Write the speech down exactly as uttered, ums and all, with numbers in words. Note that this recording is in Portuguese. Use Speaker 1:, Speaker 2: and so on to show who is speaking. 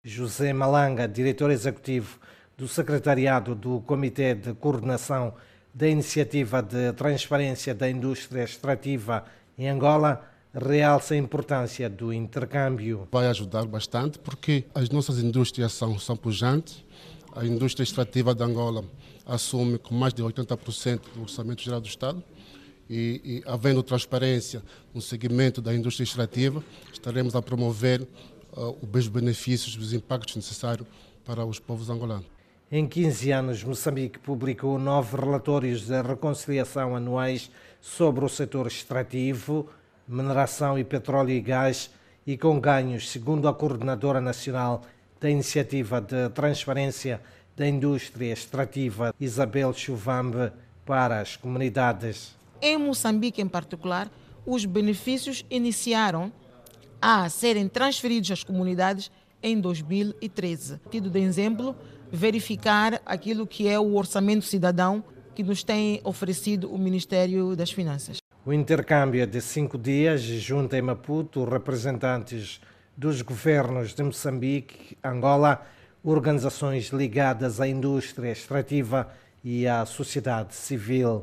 Speaker 1: José Malanga, diretor executivo do Secretariado do Comitê de Coordenação da Iniciativa de Transparência da Indústria Extrativa em Angola, realça a importância do intercâmbio.
Speaker 2: Vai ajudar bastante porque as nossas indústrias são, são pujantes. A indústria extrativa de Angola assume com mais de oitenta por cento do orçamento geral do Estado e, e havendo transparência no segmento da indústria extrativa, estaremos a promover uh, os benefícios, os impactos necessários para os povos angolanos.
Speaker 1: Em quinze anos, Moçambique publicou nove relatórios de reconciliação anuais sobre o setor extrativo, mineração e petróleo e gás, e com ganhos, segundo a Coordenadora Nacional da Iniciativa de Transparência da Indústria Extrativa, Isabel Chuvambe, para as comunidades.
Speaker 3: Em Moçambique, em particular, os benefícios iniciaram a serem transferidos às comunidades em dois mil e treze. Tido de exemplo, verificar aquilo que é o orçamento cidadão que nos tem oferecido o Ministério das Finanças.
Speaker 1: O intercâmbio é de cinco dias junta em Maputo representantes dos governos de Moçambique, Angola, organizações ligadas à indústria extrativa e à sociedade civil.